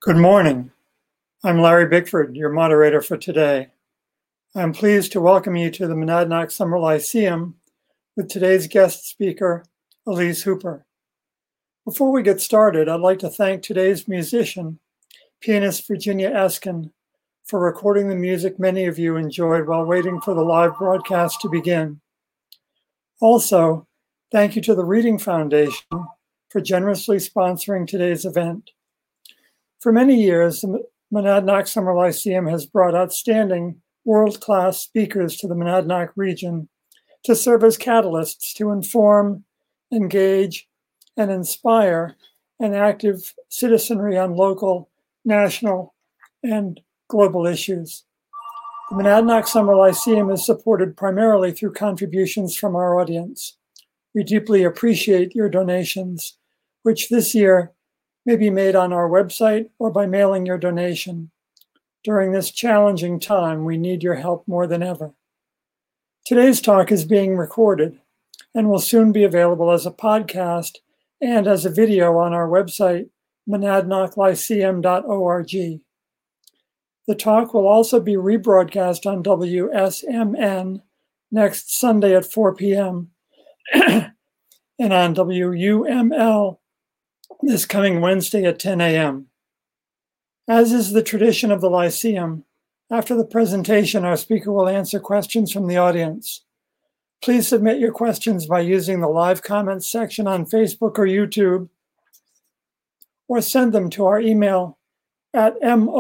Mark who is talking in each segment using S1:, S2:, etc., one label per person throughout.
S1: Good morning. I'm Larry Bickford, your moderator for today. I'm pleased to welcome you to the Monadnock Summer Lyceum with today's guest speaker, Elise Hooper. Before we get started, I'd like to thank today's musician, pianist Virginia Eskin, for recording the music many of you enjoyed while waiting for the live broadcast to begin. Also, thank you to the Reading Foundation for generously sponsoring today's event. For many years, the Monadnock Summer Lyceum has brought outstanding world-class speakers to the Monadnock region to serve as catalysts to inform, engage, and inspire an active citizenry on local, national, and global issues. The Monadnock Summer Lyceum is supported primarily through contributions from our audience. We deeply appreciate your donations, which this year may be made on our website or by mailing your donation. During this challenging time, we need your help more than ever. Today's talk is being recorded and will soon be available as a podcast and as a video on our website, monadnocklyceum.org. The talk will also be rebroadcast on WSMN next Sunday at 4 p.m. and on WUML this coming Wednesday at 10 a.m. As is the tradition of the Lyceum, after the presentation, our speaker will answer questions from the audience. Please submit your questions by using the live comments section on Facebook or YouTube, or send them to our email at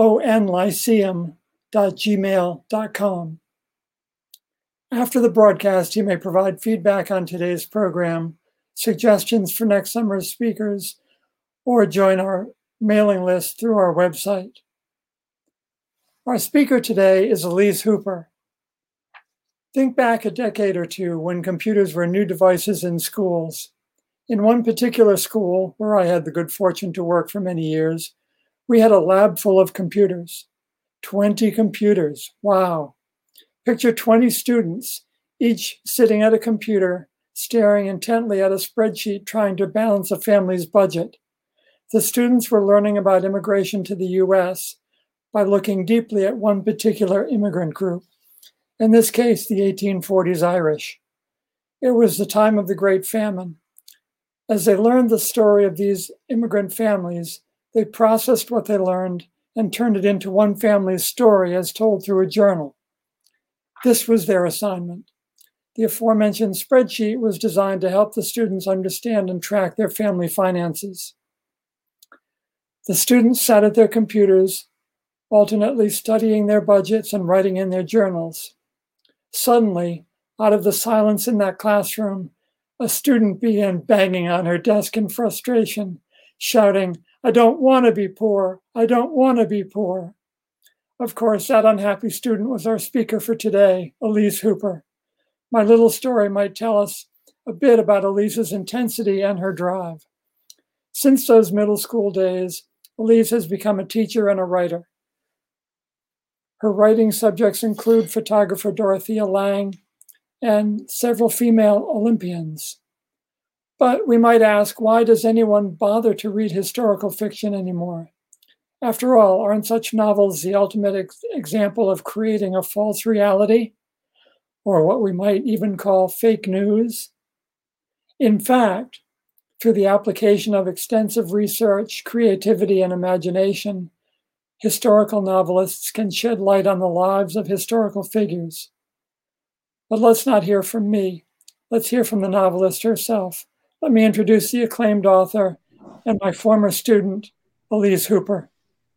S1: monlyceum@gmail.com. After the broadcast, you may provide feedback on today's program, suggestions for next summer's speakers, or join our mailing list through our website. Our speaker today is Elise Hooper. Think back a decade or two when computers were new devices in schools. In one particular school, where I had the good fortune to work for many years, we had a lab full of computers. 20 computers, wow. Picture 20 students, each sitting at a computer, staring intently at a spreadsheet trying to balance a family's budget. The students were learning about immigration to the US by looking deeply at one particular immigrant group, in this case, the 1840s Irish. It was the time of the Great Famine. As they learned the story of these immigrant families, they processed what they learned and turned it into one family's story as told through a journal. This was their assignment. The aforementioned spreadsheet was designed to help the students understand and track their family finances. The students sat at their computers, alternately studying their budgets and writing in their journals. Suddenly, out of the silence in that classroom, a student began banging on her desk in frustration, shouting, "I don't want to be poor. I don't want to be poor." Of course, that unhappy student was our speaker for today, Elise Hooper. My little story might tell us a bit about Elise's intensity and her drive. Since those middle school days, Elise has become a teacher and a writer. Her writing subjects include photographer Dorothea Lange and several female Olympians. But we might ask, why does anyone bother to read historical fiction anymore? After all, aren't such novels the ultimate example of creating a false reality, or what we might even call fake news? In fact, through the application of extensive research, creativity, and imagination, historical novelists can shed light on the lives of historical figures. But let's not hear from me. Let's hear from the novelist herself. Let me introduce the acclaimed author and my former student, Elise Hooper.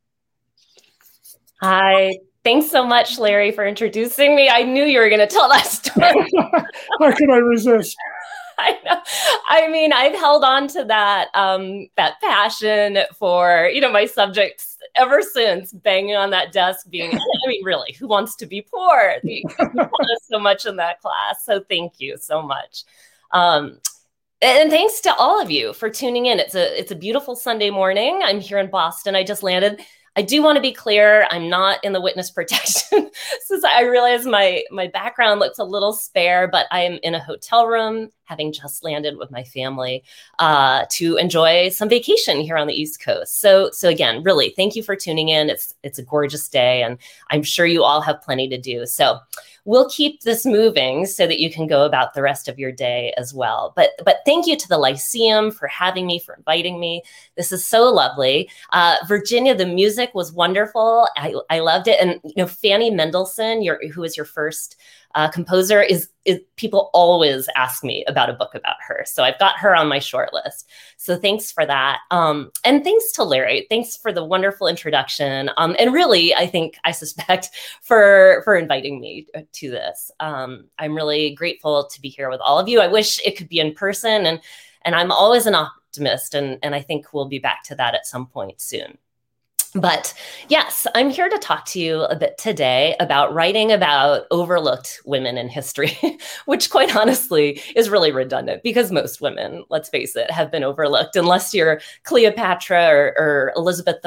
S2: Hi. Thanks so much, Larry, for introducing me. I knew you were going to tell that story.
S1: How could I resist?
S2: I know. I mean, I've held on to that passion for, my subjects ever since, banging on that desk, really, who wants to be poor? You taught us so much in that class. So thank you so much. And thanks to all of you for tuning in. It's a beautiful Sunday morning. I'm here in Boston. I just landed. I do want to be clear, I'm not in the witness protection since I realize my background looks a little spare, but I'm in a hotel room having just landed with my family to enjoy some vacation here on the East Coast. So again, really, thank you for tuning in. It's a gorgeous day, and I'm sure you all have plenty to do. So we'll keep this moving so that you can go about the rest of your day as well. But thank you to the Lyceum for having me, for inviting me. This is so lovely. Virginia, the music was wonderful. I loved it. And Fanny Mendelssohn, who was your first composer, is people always ask me about a book about her. So I've got her on my short list. So thanks for that. And thanks to Larry. Thanks for the wonderful introduction. And really, I suspect for inviting me to this. I'm really grateful to be here with all of you. I wish it could be in person, and I'm always an optimist, and I think we'll be back to that at some point soon. But yes, I'm here to talk to you a bit today about writing about overlooked women in history, which quite honestly is really redundant because most women, let's face it, have been overlooked unless you're Cleopatra or Elizabeth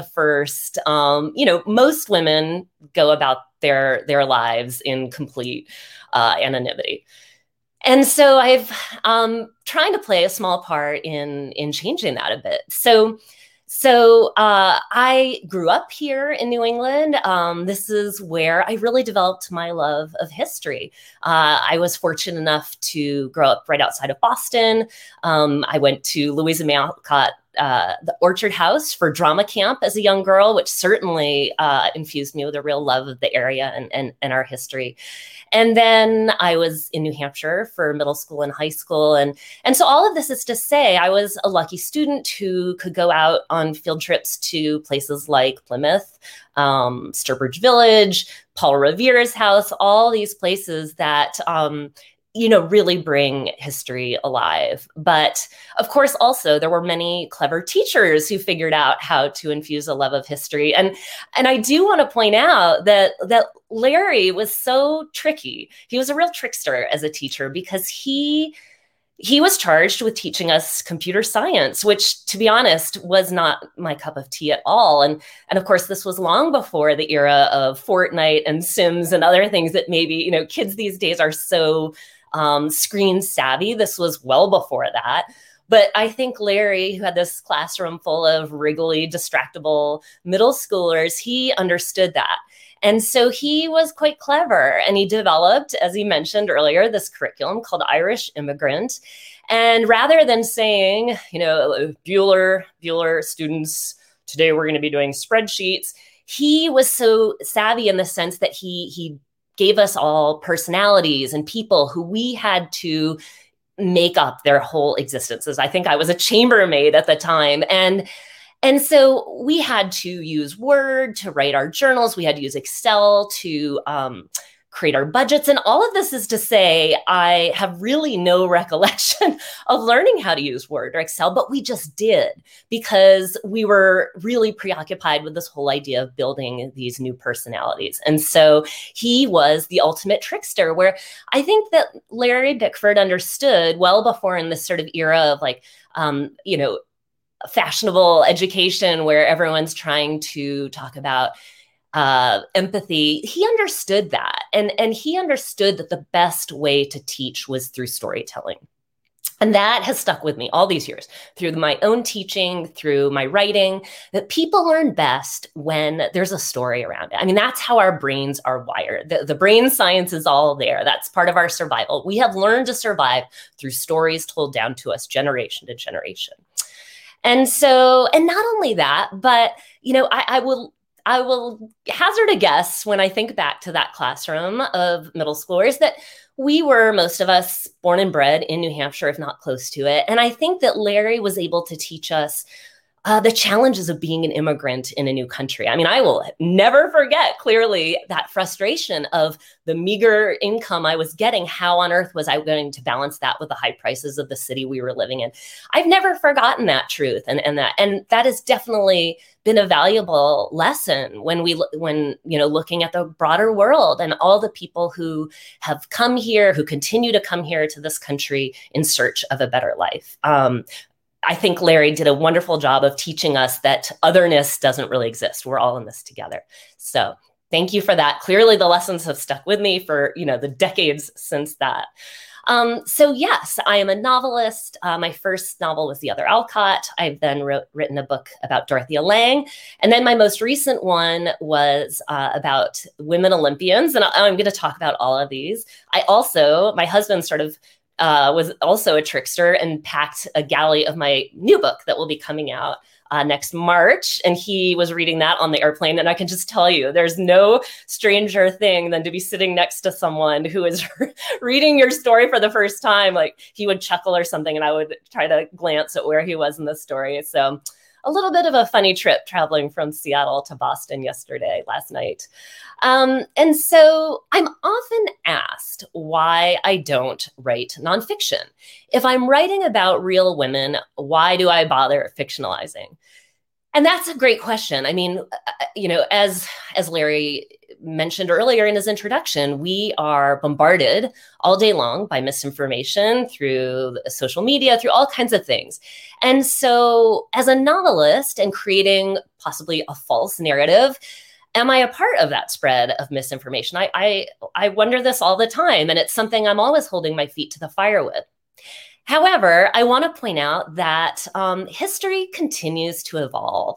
S2: I. Most women go about their lives in complete anonymity. And so I've trying to play a small part in changing that a bit. So I grew up here in New England. This is where I really developed my love of history. I was fortunate enough to grow up right outside of Boston. I went to Louisa May Alcott, the Orchard House for drama camp as a young girl, which certainly infused me with a real love of the area and our history. And then I was in New Hampshire for middle school and high school. And so all of this is to say I was a lucky student who could go out on field trips to places like Plymouth, Sturbridge Village, Paul Revere's house, all these places that really bring history alive. But of course, also there were many clever teachers who figured out how to infuse a love of history. And I do want to point out that Larry was so tricky. He was a real trickster as a teacher because he was charged with teaching us computer science, which, to be honest, was not my cup of tea at all. And of course, this was long before the era of Fortnite and Sims and other things that maybe, kids these days are so screen savvy. This was well before that. But I think Larry, who had this classroom full of wriggly, distractible middle schoolers, he understood that. And so he was quite clever, and he developed, as he mentioned earlier, this curriculum called Irish Immigrant. And rather than saying, Bueller students, today we're going to be doing spreadsheets, he was so savvy in the sense that he gave us all personalities and people who we had to make up their whole existences. I think I was a chambermaid at the time. And so we had to use Word to write our journals. We had to use Excel to create our budgets. And all of this is to say, I have really no recollection of learning how to use Word or Excel, but we just did because we were really preoccupied with this whole idea of building these new personalities. And so he was the ultimate trickster, where I think that Larry Bickford understood well before in this sort of era of fashionable education where everyone's trying to talk about empathy. He understood that. And he understood that the best way to teach was through storytelling. And that has stuck with me all these years through my own teaching, through my writing, that people learn best when there's a story around it. I mean, that's how our brains are wired. The brain science is all there. That's part of our survival. We have learned to survive through stories told down to us generation to generation. And so, and not only that, but, I will hazard a guess when I think back to that classroom of middle schoolers that we were, most of us, born and bred in New Hampshire, if not close to it. And I think that Larry was able to teach us the challenges of being an immigrant in a new country. I mean, I will never forget clearly that frustration of the meager income I was getting. How on earth was I going to balance that with the high prices of the city we were living in? I've never forgotten that truth. And that has definitely been a valuable lesson when looking at the broader world and all the people who have come here, who continue to come here to this country in search of a better life. I think Larry did a wonderful job of teaching us that otherness doesn't really exist. We're all in this together. So thank you for that. Clearly, the lessons have stuck with me for, the decades since that. So yes, I am a novelist. My first novel was The Other Alcott. I've then written a book about Dorothea Lange. And then my most recent one was about women Olympians. And I'm going to talk about all of these. My husband sort of was also a trickster and packed a galley of my new book that will be coming out next March. And he was reading that on the airplane. And I can just tell you, there's no stranger thing than to be sitting next to someone who is reading your story for the first time. Like he would chuckle or something, and I would try to glance at where he was in the story. So a little bit of a funny trip traveling from Seattle to Boston last night. And so I'm often asked why I don't write nonfiction. If I'm writing about real women, why do I bother fictionalizing? And that's a great question. I mean, as Larry mentioned earlier in his introduction, we are bombarded all day long by misinformation through social media, through all kinds of things. And so as a novelist and creating possibly a false narrative, am I a part of that spread of misinformation? I wonder this all the time, and it's something I'm always holding my feet to the fire with. However, I want to point out that history continues to evolve.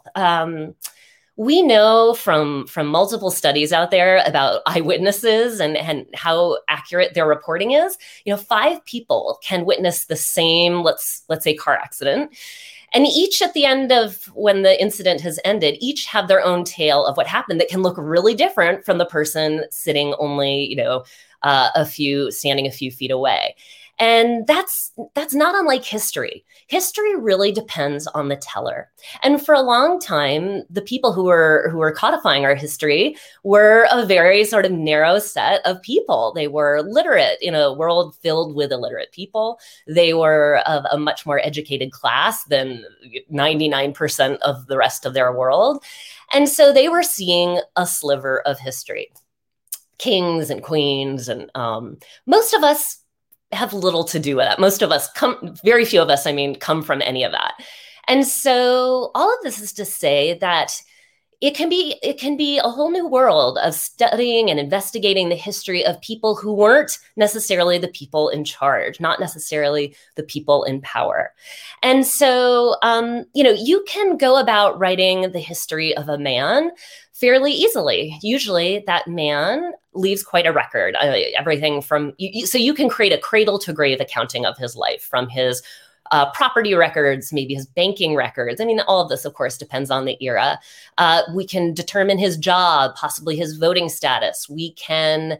S2: We know from multiple studies out there about eyewitnesses and how accurate their reporting is. 5 people can witness the same, let's say, car accident. And each at the end of when the incident has ended, each have their own tale of what happened that can look really different from the person sitting only, standing a few feet away. And that's not unlike history. History really depends on the teller. And for a long time, the people who were codifying our history were a very sort of narrow set of people. They were literate in a world filled with illiterate people. They were of a much more educated class than 99% of the rest of their world. And so they were seeing a sliver of history. Kings and queens, and most of us have little to do with that. Very few of us, come from any of that. And so all of this is to say that it can be a whole new world of studying and investigating the history of people who weren't necessarily the people in charge, not necessarily the people in power. And so, you can go about writing the history of a man fairly easily. Usually that man leaves quite a record, everything from, so you can create a cradle to grave accounting of his life, from his property records, maybe his banking records. All of this, of course, depends on the era. We can determine his job, possibly his voting status. We can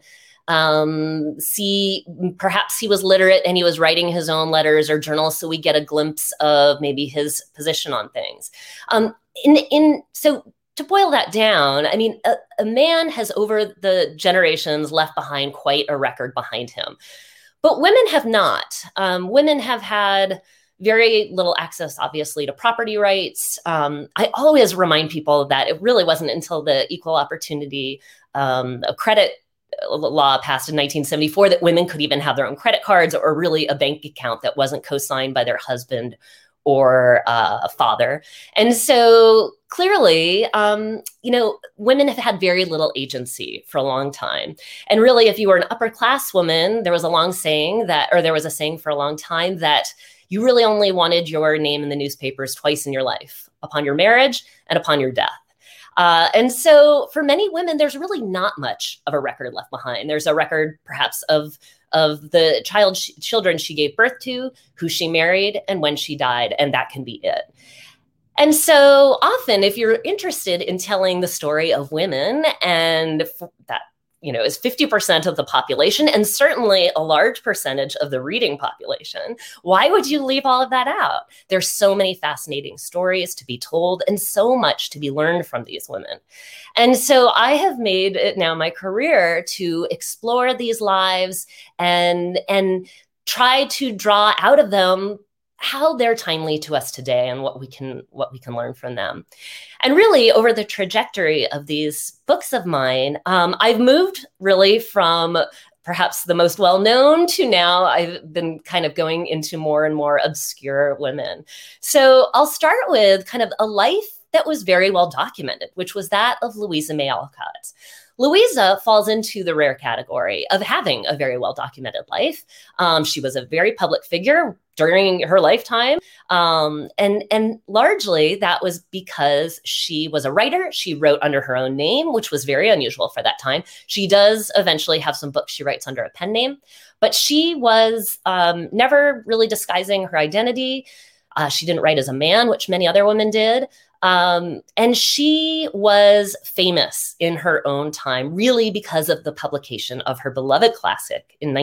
S2: see perhaps he was literate and he was writing his own letters or journals, so we get a glimpse of maybe his position on things. So to boil that down, a man has over the generations left behind quite a record behind him. But women have not. Women have had very little access, obviously, to property rights. I always remind people that it really wasn't until the Equal Opportunity Credit law passed in 1974 that women could even have their own credit cards or really a bank account that wasn't co-signed by their husband or a father. And so clearly, women have had very little agency for a long time. And really, if you were an upper class woman, there was a saying for a long time that you really only wanted your name in the newspapers twice in your life, upon your marriage and upon your death. And so for many women, there's really not much of a record left behind. There's a record perhaps of the children she gave birth to, who she married, and when she died, and that can be it. And so often, if you're interested in telling the story of women, and that is 50% of the population, and certainly a large percentage of the reading population, why would you leave all of that out? There's so many fascinating stories to be told and so much to be learned from these women. And so I have made it now my career to explore these lives and try to draw out of them how they're timely to us today and what we can learn from them. And really, over the trajectory of these books of mine, I've moved really from perhaps the most well-known to now I've been kind of going into more and more obscure women. So I'll start with kind of a life that was very well documented, which was that of Louisa May Alcott. Louisa falls into the rare category of having a very well-documented life. She was a very public figure during her lifetime. And largely that was because she was a writer. She wrote under her own name, which was very unusual for that time. She does eventually have some books she writes under a pen name, but she was never really disguising her identity. She didn't write as a man, which many other women did. And she was famous in her own time, really because of the publication of her beloved classic in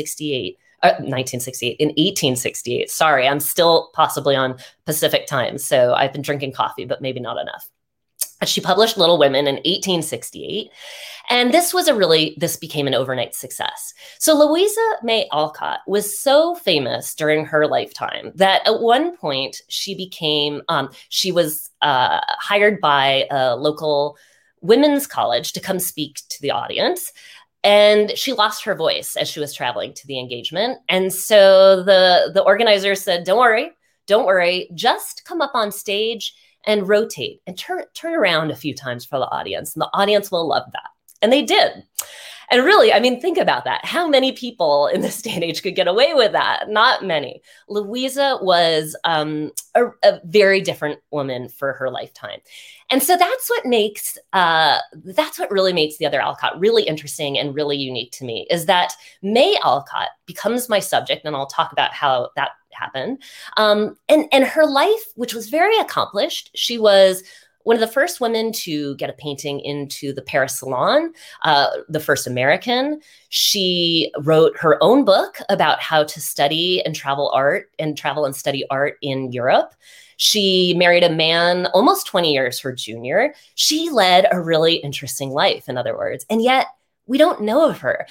S2: 1868. Sorry, I'm still possibly on Pacific time. So I've been drinking coffee, but maybe not enough. She published Little Women in 1868. And this became an overnight success. So Louisa May Alcott was so famous during her lifetime that at one point she was hired by a local women's college to come speak to the audience. And she lost her voice as she was traveling to the engagement. And so the organizer said, don't worry, just come up on stage and rotate and turn around a few times for the audience. And the audience will love that. And they did. And really, I mean, think about that. How many people in this day and age could get away with that? Not many. Louisa was a very different woman for her lifetime. And so that's what really makes the other Alcott really interesting and really unique to me, is that May Alcott becomes my subject, and I'll talk about how that happened. And her life, which was very accomplished, she was one of the first women to get a painting into the Paris Salon, the first American. She wrote her own book about how to study and travel and study art in Europe. She married a man almost 20 years her junior. She led a really interesting life, in other words, and yet we don't know of her.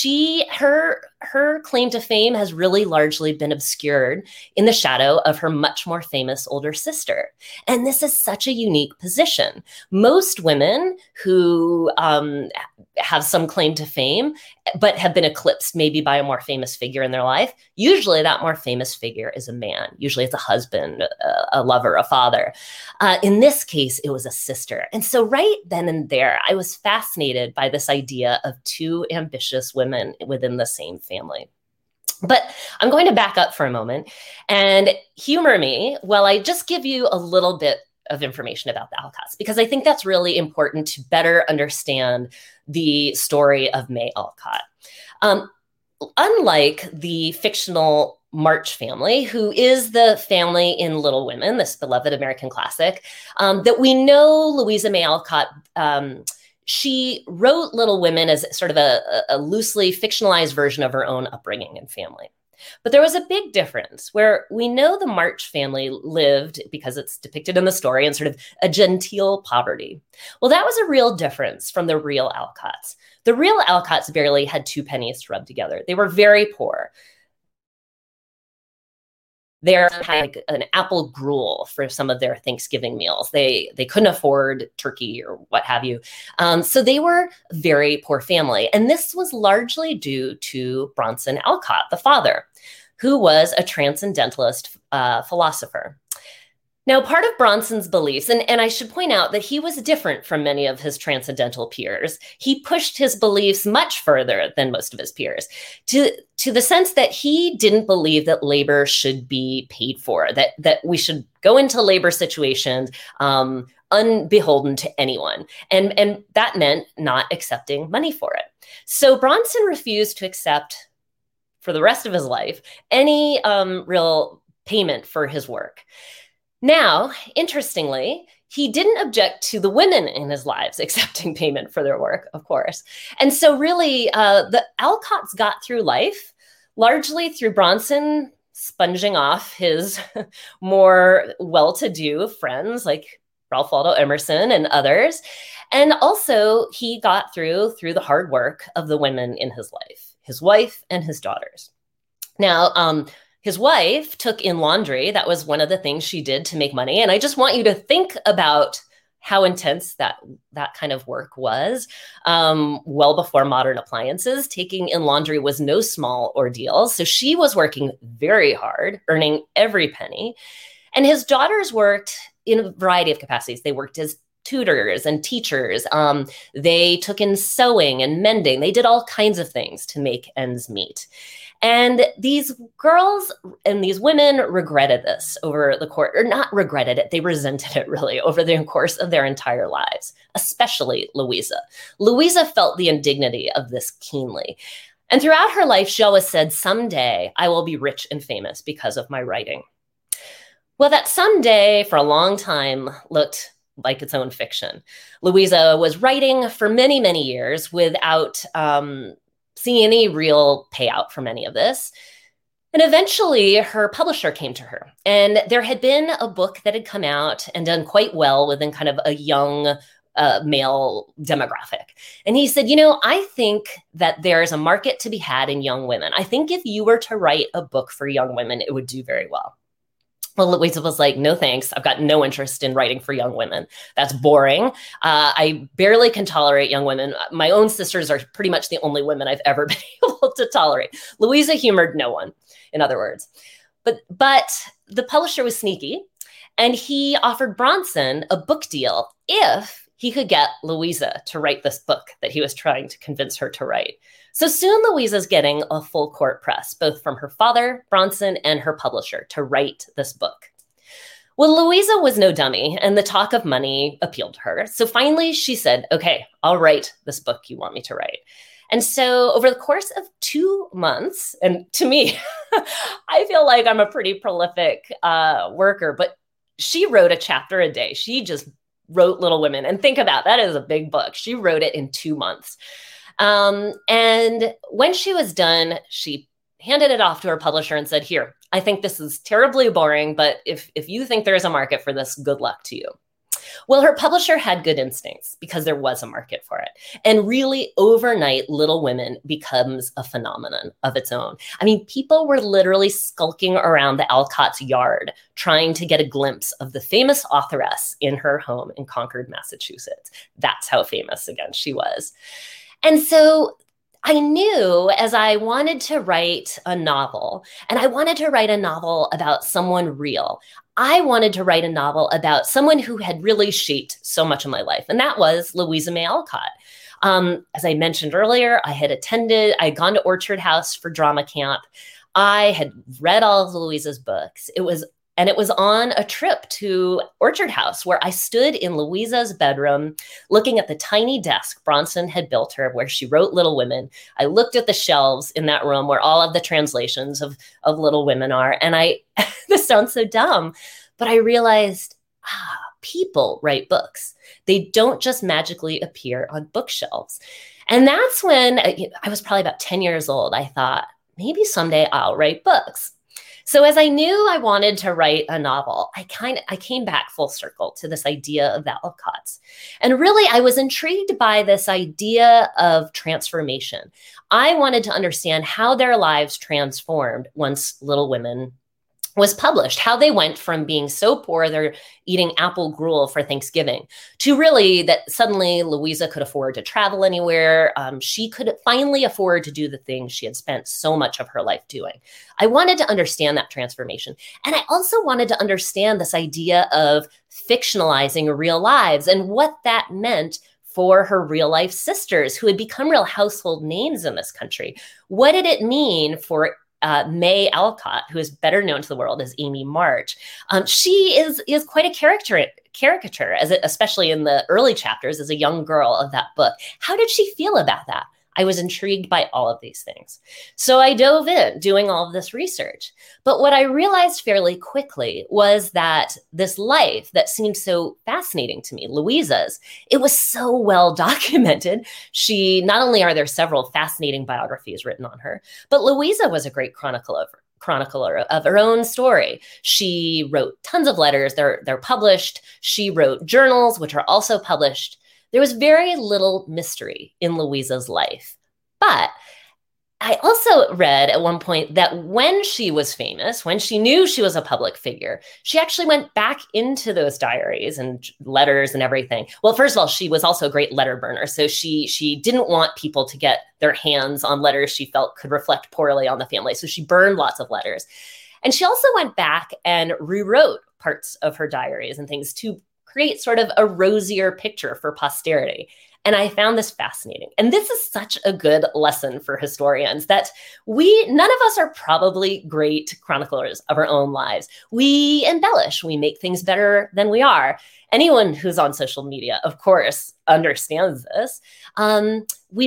S2: Her claim to fame has really largely been obscured in the shadow of her much more famous older sister. And this is such a unique position. Most women who have some claim to fame, but have been eclipsed maybe by a more famous figure in their life, usually that more famous figure is a man. Usually it's a husband, a lover, a father. In this case, it was a sister. And so right then and there, I was fascinated by this idea of two ambitious women within the same family. But I'm going to back up for a moment and humor me while I just give you a little bit of information about the Alcotts, because I think that's really important to better understand the story of May Alcott. Unlike the fictional March family, who is the family in Little Women, this beloved American classic, that we know Louisa May Alcott, she wrote Little Women as sort of a loosely fictionalized version of her own upbringing and family. But there was a big difference where we know the March family lived, because it's depicted in the story, in sort of a genteel poverty. Well, that was a real difference from the real Alcotts. The real Alcotts barely had 2 pennies to rub together. They were very poor. They're like an apple gruel for some of their Thanksgiving meals. They couldn't afford turkey or what have you. So they were a very poor family. And this was largely due to Bronson Alcott, the father, who was a transcendentalist philosopher. Now, part of Bronson's beliefs, and I should point out that he was different from many of his transcendental peers. He pushed his beliefs much further than most of his peers, to the sense that he didn't believe that labor should be paid for, that we should go into labor situations unbeholden to anyone. And that meant not accepting money for it. So Bronson refused to accept, for the rest of his life, any real payment for his work. Now, interestingly, he didn't object to the women in his lives accepting payment for their work, of course. And so really, the Alcotts got through life largely through Bronson sponging off his more well-to-do friends like Ralph Waldo Emerson and others. And also, he got through the hard work of the women in his life, his wife and his daughters. Now, his wife took in laundry. That was one of the things she did to make money. And I just want you to think about how intense that kind of work was. Well before modern appliances, taking in laundry was no small ordeal. So she was working very hard, earning every penny. And his daughters worked in a variety of capacities. They worked as tutors and teachers. They took in sewing and mending. They did all kinds of things to make ends meet. And these girls and these women regretted this over the course, or not regretted it, they resented it really over the course of their entire lives, especially Louisa. Louisa felt the indignity of this keenly. And throughout her life, she always said, someday I will be rich and famous because of my writing. Well, that someday for a long time looked like its own fiction. Louisa was writing for many, many years without seeing any real payout from any of this. And eventually her publisher came to her, and there had been a book that had come out and done quite well within kind of a young male demographic. And he said, I think that there's a market to be had in young women. I think if you were to write a book for young women, it would do very well. Well, Louisa was like, no, thanks. I've got no interest in writing for young women. That's boring. I barely can tolerate young women. My own sisters are pretty much the only women I've ever been able to tolerate. Louisa humored no one, in other words. But the publisher was sneaky, and he offered Bronson a book deal if he could get Louisa to write this book that he was trying to convince her to write. So soon Louisa's getting a full court press, both from her father, Bronson, and her publisher to write this book. Well, Louisa was no dummy, and the talk of money appealed to her. So finally she said, okay, I'll write this book you want me to write. And so over the course of 2 months, and to me, I feel like I'm a pretty prolific worker, but she wrote a chapter a day. She just wrote Little Women. And think about that is a big book. She wrote it in 2 months. And when she was done, she handed it off to her publisher and said, here, I think this is terribly boring, but if you think there's a market for this, good luck to you. Well, her publisher had good instincts because there was a market for it. And really overnight, Little Women becomes a phenomenon of its own. I mean, people were literally skulking around the Alcott's yard trying to get a glimpse of the famous authoress in her home in Concord, Massachusetts. That's how famous, again, she was. And so I knew as I wanted to write a novel, and I wanted to write a novel about someone real, I wanted to write a novel about someone who had really shaped so much of my life, and that was Louisa May Alcott. As I mentioned earlier, I had gone to Orchard House for drama camp. I had read all of Louisa's books. It was on a trip to Orchard House where I stood in Louisa's bedroom looking at the tiny desk Bronson had built her where she wrote Little Women. I looked at the shelves in that room where all of the translations of Little Women are. And this sounds so dumb, but I realized, people write books. They don't just magically appear on bookshelves. And that's when I was probably about 10 years old. I thought, maybe someday I'll write books. So as I knew I wanted to write a novel, I came back full circle to this idea of the Alcotts. And really, I was intrigued by this idea of transformation. I wanted to understand how their lives transformed once Little Women was published, how they went from being so poor they're eating apple gruel for Thanksgiving to really that suddenly Louisa could afford to travel anywhere. She could finally afford to do the things she had spent so much of her life doing. I wanted to understand that transformation. And I also wanted to understand this idea of fictionalizing real lives and what that meant for her real life sisters who had become real household names in this country. What did it mean for May Alcott, who is better known to the world as Amy March? She is quite a caricature, especially in the early chapters as a young girl of that book. How did she feel about that? I was intrigued by all of these things. So I dove in doing all of this research. But what I realized fairly quickly was that this life that seemed so fascinating to me, Louisa's, it was so well documented. Not only are there several fascinating biographies written on her, but Louisa was a great chronicler of her own story. She wrote tons of letters. They're published. She wrote journals, which are also published. There was very little mystery in Louisa's life. But I also read at one point that when she was famous, when she knew she was a public figure, she actually went back into those diaries and letters and everything. Well, first of all, she was also a great letter burner. So she didn't want people to get their hands on letters she felt could reflect poorly on the family. So she burned lots of letters. And she also went back and rewrote parts of her diaries and things to create sort of a rosier picture for posterity. And I found this fascinating. And this is such a good lesson for historians that none of us are probably great chroniclers of our own lives. We embellish, we make things better than we are. Anyone who's on social media, of course, understands this. We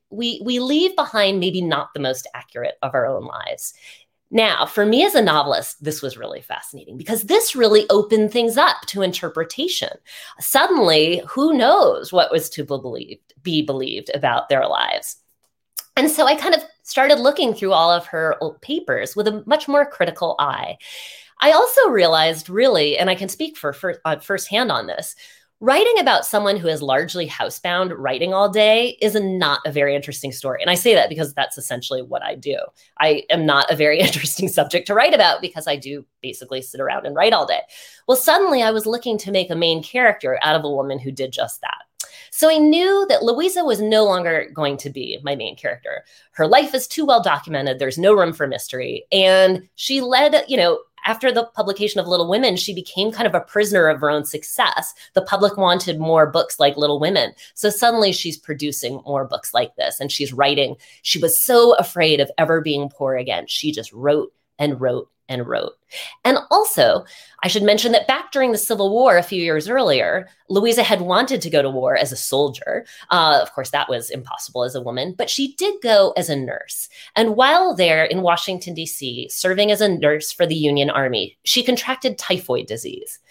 S2: leave behind maybe not the most accurate of our own lives. Now, for me as a novelist, this was really fascinating because this really opened things up to interpretation. Suddenly, who knows what was to be believed about their lives? And so I kind of started looking through all of her old papers with a much more critical eye. I also realized really, and I can speak firsthand on this, writing about someone who is largely housebound, writing all day, is not a very interesting story. And I say that because that's essentially what I do. I am not a very interesting subject to write about because I do basically sit around and write all day. Well, suddenly I was looking to make a main character out of a woman who did just that. So I knew that Louisa was no longer going to be my main character. Her life is too well documented. There's no room for mystery. And she led, after the publication of Little Women, she became kind of a prisoner of her own success. The public wanted more books like Little Women. So suddenly she's producing more books like this and she's writing. She was so afraid of ever being poor again. She just wrote and wrote and wrote. And also, I should mention that back during the Civil War a few years earlier, Louisa had wanted to go to war as a soldier. Of course, that was impossible as a woman, but she did go as a nurse. And while there in Washington, D.C., serving as a nurse for the Union Army, she contracted typhoid disease.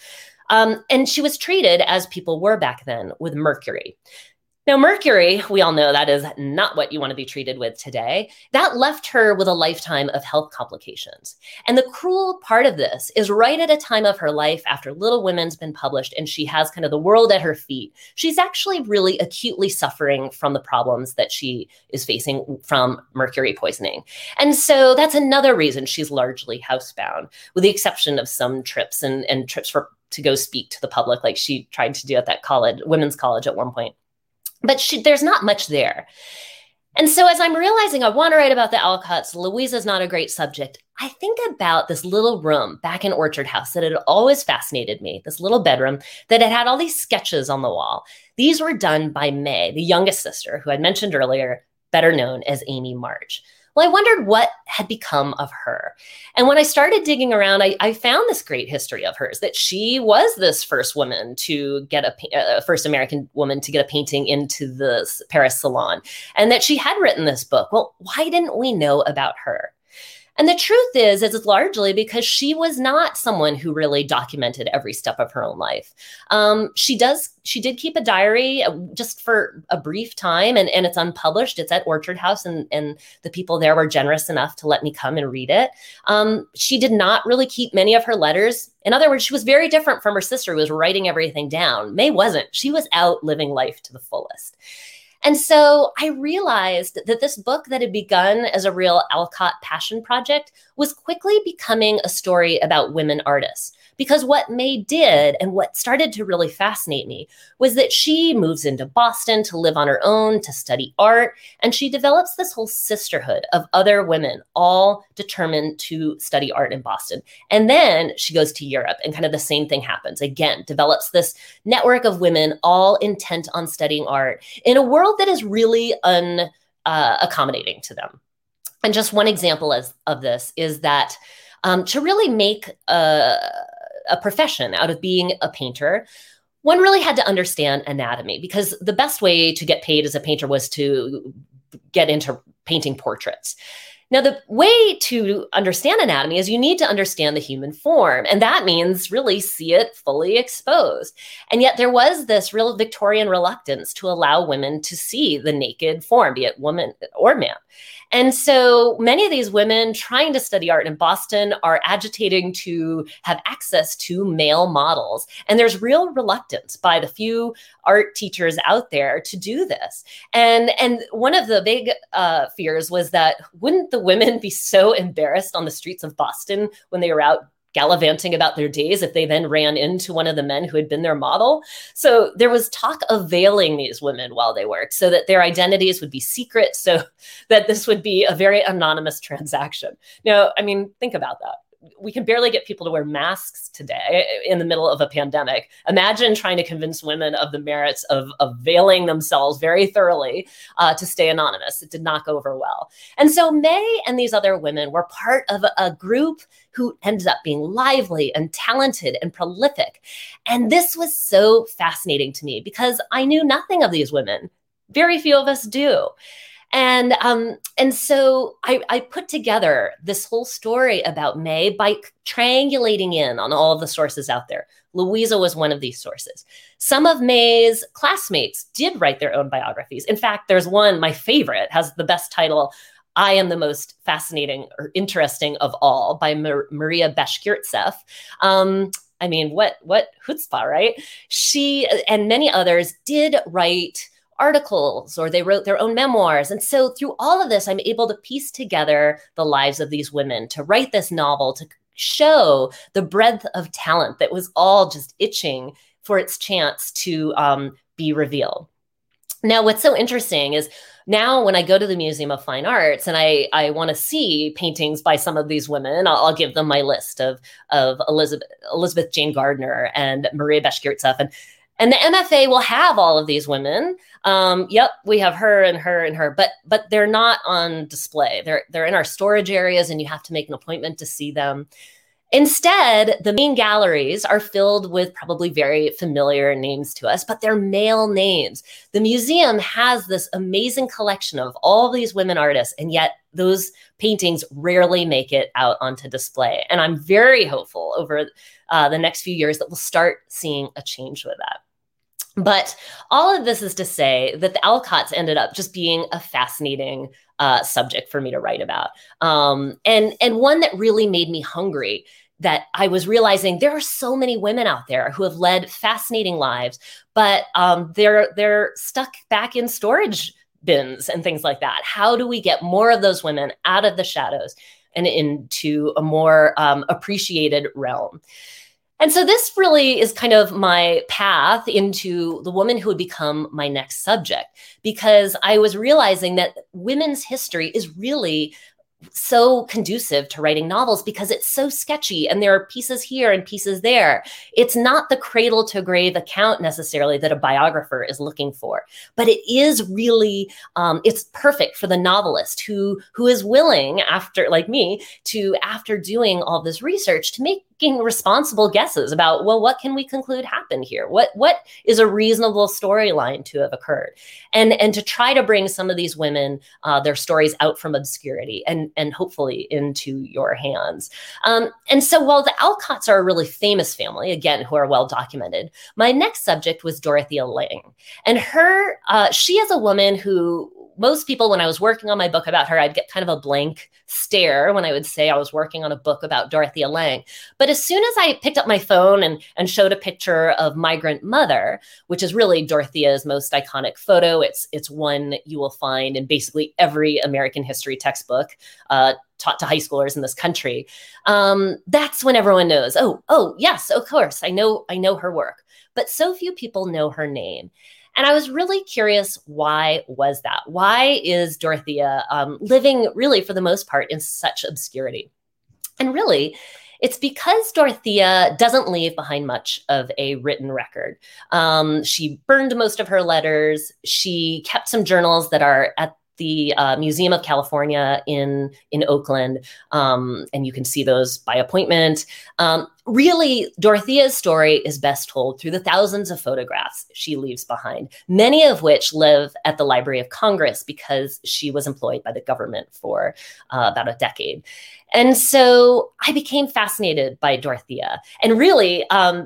S2: And she was treated, as people were back then, with mercury. Now, mercury, we all know that is not what you want to be treated with today. That left her with a lifetime of health complications. And the cruel part of this is right at a time of her life after Little Women's been published and she has kind of the world at her feet. She's actually really acutely suffering from the problems that she is facing from mercury poisoning. And so that's another reason she's largely housebound, with the exception of some trips and trips to go speak to the public, like she tried to do at that college, women's college at one point. But there's not much there. And so as I'm realizing I want to write about the Alcotts, Louisa's not a great subject, I think about this little room back in Orchard House that had always fascinated me, this little bedroom that had all these sketches on the wall. These were done by May, the youngest sister, who I mentioned earlier, better known as Amy March. Well, I wondered what had become of her. And when I started digging around, I found this great history of hers, that she was this first woman to get first American woman to get a painting into the Paris Salon, and that she had written this book. Well, why didn't we know about her? And the truth is it's largely because she was not someone who really documented every step of her own life. She did keep a diary just for a brief time, and it's unpublished. It's at Orchard House, and the people there were generous enough to let me come and read it. She did not really keep many of her letters. In other words, she was very different from her sister who was writing everything down. May wasn't. She was out living life to the fullest. And so I realized that this book that had begun as a real Alcott passion project was quickly becoming a story about women artists. Because what May did, and what started to really fascinate me, was that she moves into Boston to live on her own, to study art, and she develops this whole sisterhood of other women, all determined to study art in Boston. And then she goes to Europe, and kind of the same thing happens. Again, develops this network of women all intent on studying art in a world that is really unaccommodating to them. And just one example of this is that to really make a profession out of being a painter, one really had to understand anatomy, because the best way to get paid as a painter was to get into painting portraits. Now, the way to understand anatomy is you need to understand the human form, and that means really see it fully exposed. And yet there was this real Victorian reluctance to allow women to see the naked form, be it woman or man. And so many of these women trying to study art in Boston are agitating to have access to male models. And there's real reluctance by the few art teachers out there to do this. And one of the big fears was that wouldn't the women be so embarrassed on the streets of Boston when they were out gallivanting about their days if they then ran into one of the men who had been their model? So there was talk of veiling these women while they worked so that their identities would be secret, so that this would be a very anonymous transaction. Now, I mean, think about that. we can barely get people to wear masks today in the middle of a pandemic. Imagine trying to convince women of the merits of veiling themselves very thoroughly to stay anonymous. It did not go over well. And so May and these other women were part of a group who ended up being lively and talented and prolific. And this was so fascinating to me because I knew nothing of these women. Very few of us do. And so I put together this whole story about May by triangulating in on all of the sources out there. Louisa was one of these sources. Some of May's classmates did write their own biographies. In fact, there's one, my favorite, has the best title, I Am the Most Fascinating or Interesting of All, by Maria Bashkirtsev. I mean, what chutzpah, right? She and many others did write articles, or they wrote their own memoirs. And so through all of this, I'm able to piece together the lives of these women, to write this novel, to show the breadth of talent that was all just itching for its chance to be revealed. Now, what's so interesting is now when I go to the Museum of Fine Arts and I want to see paintings by some of these women, I'll give them my list of Elizabeth Jane Gardner and Maria Bashkirtsev. And the MFA will have all of these women. Yep, we have her and her and her, but they're not on display. They're in our storage areas, and you have to make an appointment to see them. Instead, the main galleries are filled with probably very familiar names to us, but they're male names. The museum has this amazing collection of all these women artists, and yet those paintings rarely make it out onto display. And I'm very hopeful over the next few years that we'll start seeing a change with that. But all of this is to say that the Alcotts ended up just being a fascinating subject for me to write about, and one that really made me hungry, that I was realizing there are so many women out there who have led fascinating lives, but they're stuck back in storage bins and things like that. How do we get more of those women out of the shadows and into a more appreciated realm? And so this really is kind of my path into the woman who would become my next subject, because I was realizing that women's history is really so conducive to writing novels because it's so sketchy and there are pieces here and pieces there. It's not the cradle to grave account necessarily that a biographer is looking for, but it is really, it's perfect for the novelist who is willing, after, like me, to, after doing all this research, to making responsible guesses about, well, what can we conclude happened here? What is a reasonable storyline to have occurred? And to try to bring some of these women, their stories out from obscurity and hopefully into your hands. And so while the Alcotts are a really famous family, again, who are well documented, my next subject was Dorothea Lange. And she is a woman who, most people, when I was working on my book about her, I'd get kind of a blank stare when I would say I was working on a book about Dorothea Lange. But as soon as I picked up my phone and showed a picture of Migrant Mother, which is really Dorothea's most iconic photo, it's one you will find in basically every American history textbook taught to high schoolers in this country. That's when everyone knows, oh, yes, of course, I know her work. But so few people know her name. And I was really curious, why was that? Why is Dorothea living really, for the most part, in such obscurity? And really, it's because Dorothea doesn't leave behind much of a written record. She burned most of her letters. She kept some journals that are at the Museum of California in Oakland, and you can see those by appointment. Really, Dorothea's story is best told through the thousands of photographs she leaves behind, many of which live at the Library of Congress because she was employed by the government for about a decade. And so I became fascinated by Dorothea. And really,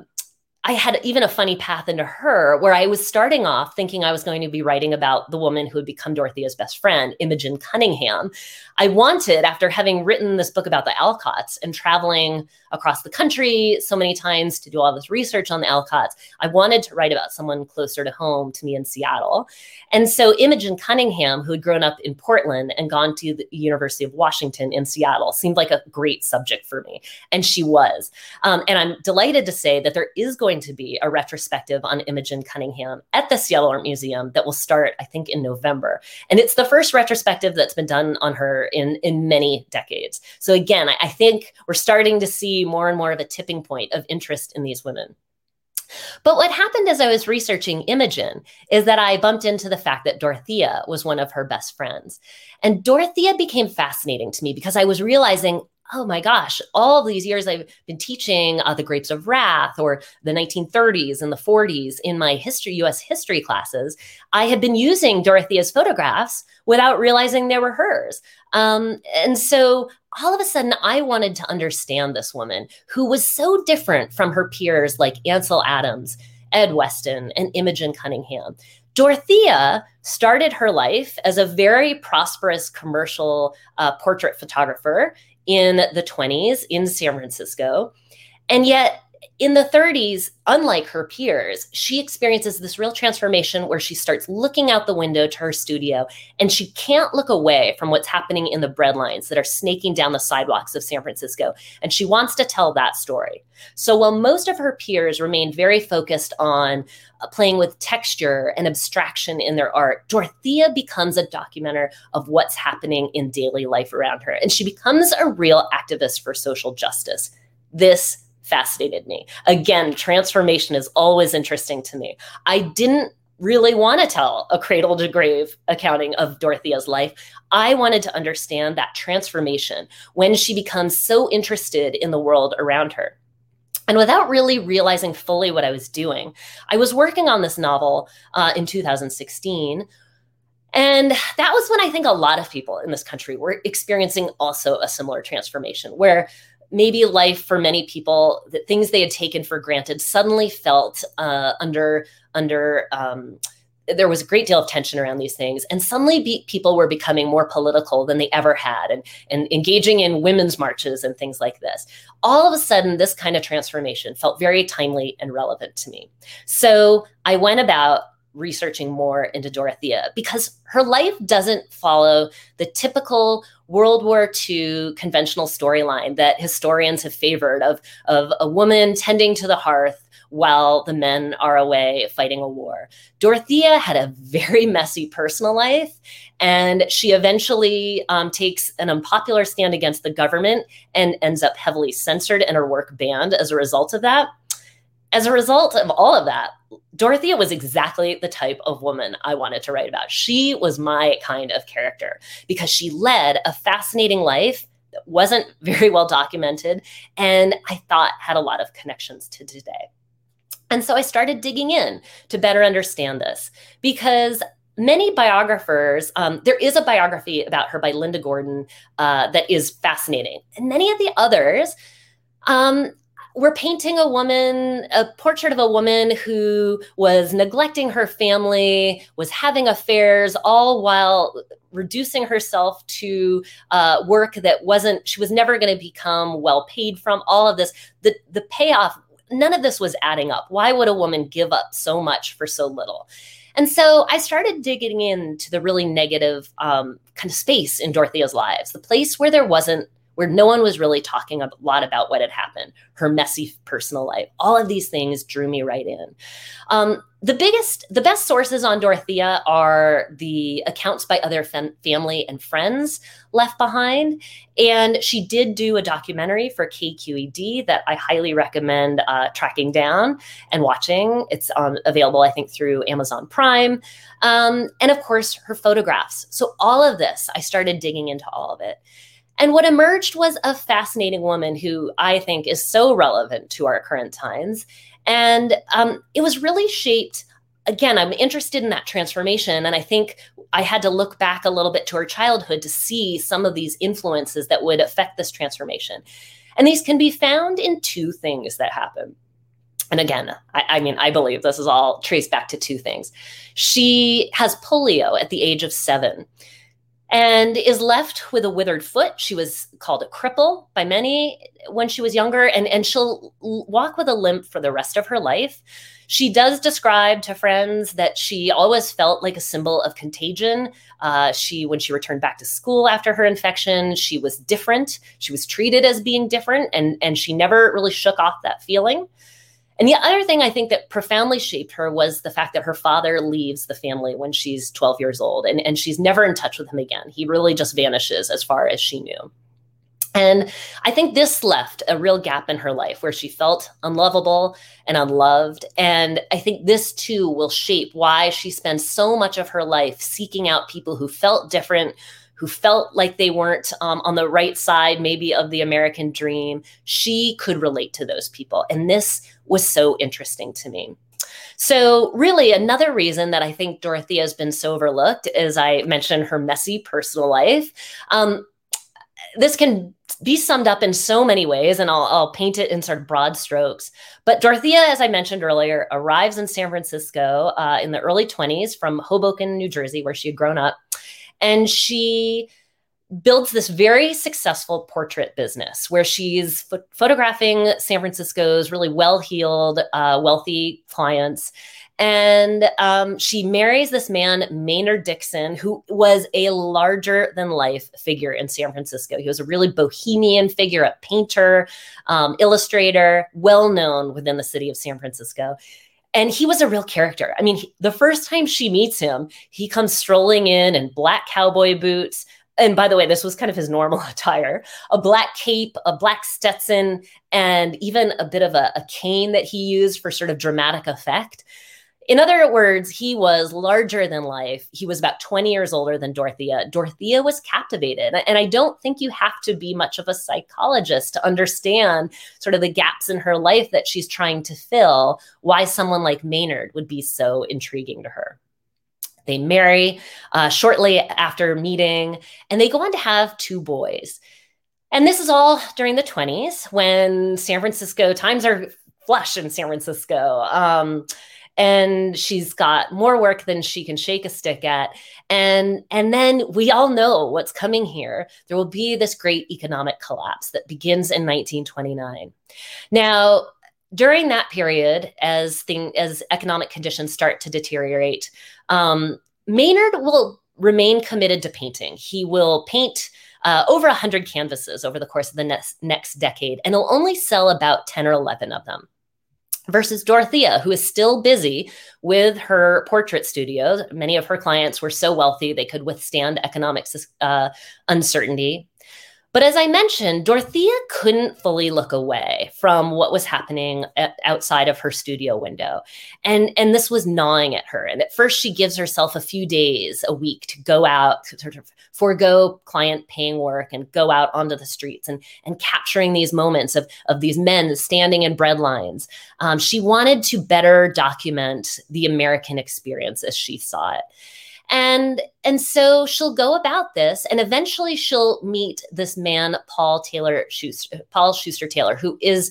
S2: I had even a funny path into her, where I was starting off thinking I was going to be writing about the woman who would become Dorothea's best friend, Imogen Cunningham. I wanted, after having written this book about the Alcotts and traveling across the country so many times to do all this research on the Alcotts, I wanted to write about someone closer to home to me in Seattle. And so Imogen Cunningham, who had grown up in Portland and gone to the University of Washington in Seattle, seemed like a great subject for me. And she was. And I'm delighted to say that there is going going to be a retrospective on Imogen Cunningham at the Seattle Art Museum that will start, I think, in November. And it's the first retrospective that's been done on her in many decades. So again, I think we're starting to see more and more of a tipping point of interest in these women. But what happened as I was researching Imogen is that I bumped into the fact that Dorothea was one of her best friends. And Dorothea became fascinating to me because I was realizing, oh my gosh, all of these years I've been teaching The Grapes of Wrath or the 1930s and the 40s in my US history classes. I had been using Dorothea's photographs without realizing they were hers. And so all of a sudden, I wanted to understand this woman who was so different from her peers like Ansel Adams, Ed Weston, and Imogen Cunningham. Dorothea started her life as a very prosperous commercial portrait photographer in the 20s in San Francisco. And yet in the 30s, unlike her peers, she experiences this real transformation where she starts looking out the window to her studio and she can't look away from what's happening in the bread lines that are snaking down the sidewalks of San Francisco. And she wants to tell that story. So while most of her peers remained very focused on playing with texture and abstraction in their art, Dorothea becomes a documenter of what's happening in daily life around her. And she becomes a real activist for social justice. This fascinated me. Again, transformation is always interesting to me. I didn't really want to tell a cradle to grave accounting of Dorothea's life. I wanted to understand that transformation when she becomes so interested in the world around her. And without really realizing fully what I was doing, I was working on this novel in 2016. And that was when I think a lot of people in this country were experiencing also a similar transformation, where maybe life for many people, the things they had taken for granted suddenly felt there was a great deal of tension around these things. And suddenly people were becoming more political than they ever had and engaging in women's marches and things like this. All of a sudden, this kind of transformation felt very timely and relevant to me. So I went about researching more into Dorothea because her life doesn't follow the typical World War II conventional storyline that historians have favored of a woman tending to the hearth while the men are away fighting a war. Dorothea had a very messy personal life, and she eventually takes an unpopular stand against the government and ends up heavily censored and her work banned as a result of that. As a result of all of that, Dorothea was exactly the type of woman I wanted to write about. She was my kind of character because she led a fascinating life that wasn't very well documented and I thought had a lot of connections to today. And so I started digging in to better understand this because many biographers, there is a biography about her by Linda Gordon that is fascinating. And many of the others, we're painting a portrait of a woman who was neglecting her family, was having affairs, all while reducing herself to work that she was never going to become well paid from. All of this, the payoff, none of this was adding up. Why would a woman give up so much for so little? And so I started digging into the really negative kind of space in Dorothea's lives, the place where where no one was really talking a lot about what had happened, her messy personal life. All of these things drew me right in. The best sources on Dorothea are the accounts by other family and friends left behind. And she did do a documentary for KQED that I highly recommend tracking down and watching. It's available, I think, through Amazon Prime. And of course, her photographs. So all of this, I started digging into all of it. And what emerged was a fascinating woman who I think is so relevant to our current times. And it was really shaped, again, I'm interested in that transformation. And I think I had to look back a little bit to her childhood to see some of these influences that would affect this transformation. And these can be found in two things that happen. And again, I believe this is all traced back to two things. She has polio at the age of 7. And is left with a withered foot. She was called a cripple by many when she was younger, and she'll walk with a limp for the rest of her life. She does describe to friends that she always felt like a symbol of contagion. When she returned back to school after her infection, she was different. She was treated as being different, and she never really shook off that feeling. And the other thing I think that profoundly shaped her was the fact that her father leaves the family when she's 12 years old, and she's never in touch with him again. He really just vanishes as far as she knew. And I think this left a real gap in her life where she felt unlovable and unloved. And I think this too will shape why she spends so much of her life seeking out people who felt different, who felt like they weren't on the right side, maybe, of the American dream. She could relate to those people. And this was so interesting to me. So really, another reason that I think Dorothea has been so overlooked is, I mentioned, her messy personal life. This can be summed up in so many ways, and I'll paint it in sort of broad strokes. But Dorothea, as I mentioned earlier, arrives in San Francisco in the early 20s from Hoboken, New Jersey, where she had grown up. And she builds this very successful portrait business where she's photographing San Francisco's really well-heeled, wealthy clients. And she marries this man, Maynard Dixon, who was a larger-than-life figure in San Francisco. He was a really bohemian figure, a painter, illustrator, well-known within the city of San Francisco. And he was a real character. I mean, the first time she meets him, he comes strolling in black cowboy boots. And by the way, this was kind of his normal attire, a black cape, a black Stetson, and even a bit of a cane that he used for sort of dramatic effect. In other words, he was larger than life. He was about 20 years older than Dorothea. Dorothea was captivated. And I don't think you have to be much of a psychologist to understand sort of the gaps in her life that she's trying to fill, why someone like Maynard would be so intriguing to her. They marry shortly after meeting, and they go on to have 2 boys. And this is all during the 20s when San Francisco, times are flush in San Francisco. And she's got more work than she can shake a stick at. And then we all know what's coming here. There will be this great economic collapse that begins in 1929. Now, during that period, as economic conditions start to deteriorate, Maynard will remain committed to painting. He will paint over 100 canvases over the course of the next decade, and he'll only sell about 10 or 11 of them. Versus Dorothea, who is still busy with her portrait studio. Many of her clients were so wealthy they could withstand economic uncertainty. But as I mentioned, Dorothea couldn't fully look away from what was happening outside of her studio window. And this was gnawing at her. And at first, she gives herself a few days a week to go out, to sort of forego client paying work and go out onto the streets and capturing these moments of these men standing in bread lines. She wanted to better document the American experience as she saw it. And so she'll go about this, and eventually she'll meet this man, Paul Schuster Taylor, who is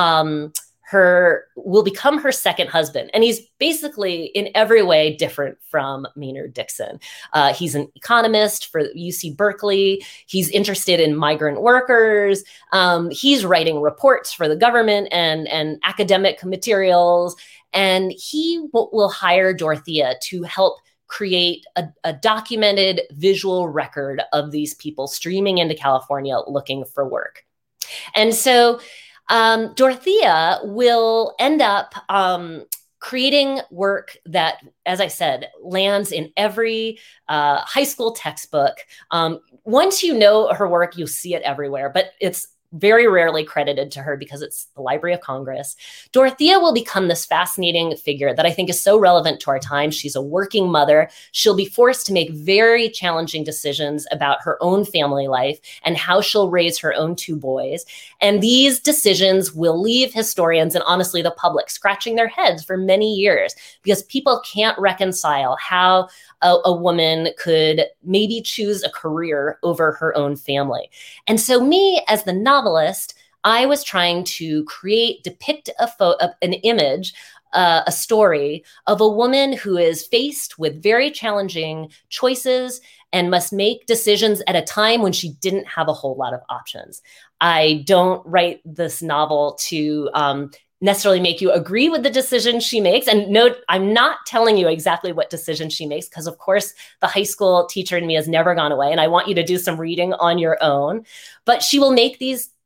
S2: will become her second husband. And he's basically in every way different from Maynard Dixon. He's an economist for UC Berkeley. He's interested in migrant workers. He's writing reports for the government and academic materials. And he will hire Dorothea to help create a documented visual record of these people streaming into California looking for work. And so Dorothea will end up creating work that, as I said, lands in every high school textbook. Once you know her work, you see it everywhere, but it's very rarely credited to her because it's the Library of Congress. Dorothea will become this fascinating figure that I think is so relevant to our time. She's a working mother. She'll be forced to make very challenging decisions about her own family life and how she'll raise her own 2 boys. And these decisions will leave historians and honestly the public scratching their heads for many years because people can't reconcile how a woman could maybe choose a career over her own family. And so me, as the novelist, I was trying to depict an image, a story of a woman who is faced with very challenging choices and must make decisions at a time when she didn't have a whole lot of options. I don't write this novel to necessarily make you agree with the decision she makes. And note, I'm not telling you exactly what decision she makes, because of course, the high school teacher in me has never gone away. And I want you to do some reading on your own. But she will make these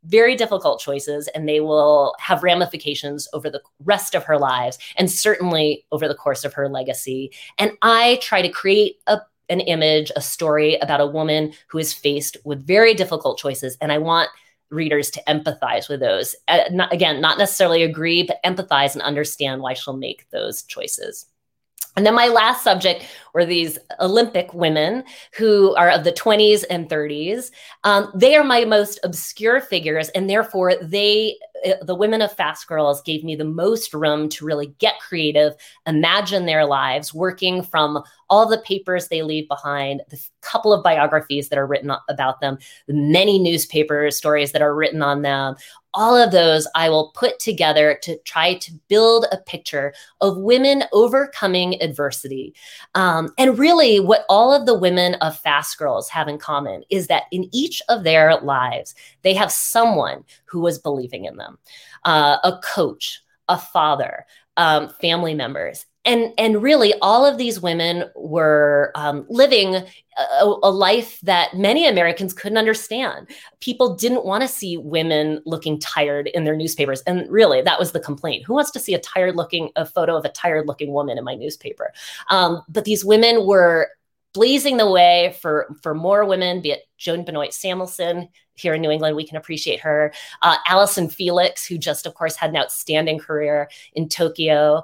S2: very difficult choices, and they will have ramifications over the rest of her lives and certainly over the course of her legacy. And I try to create an image, a story about a woman who is faced with very difficult choices. And I want readers to empathize with those. Not necessarily agree, but empathize and understand why she'll make those choices. And then my last subject were these Olympic women who are of the 20s and 30s. They are my most obscure figures, and therefore the women of Fast Girls gave me the most room to really get creative, imagine their lives, working from all the papers they leave behind, the couple of biographies that are written about them, the many newspaper stories that are written on them. All of those I will put together to try to build a picture of women overcoming adversity. And really what all of the women of Fast Girls have in common is that in each of their lives, they have someone who was believing in them, a coach, a father, family members. And really, all of these women were living a life that many Americans couldn't understand. People didn't want to see women looking tired in their newspapers. And really, that was the complaint. Who wants to see a photo of a tired-looking woman in my newspaper? But these women were blazing the way for more women, be it Joan Benoit Samuelson. Here in New England, we can appreciate her. Allyson Felix, who just, of course, had an outstanding career in Tokyo.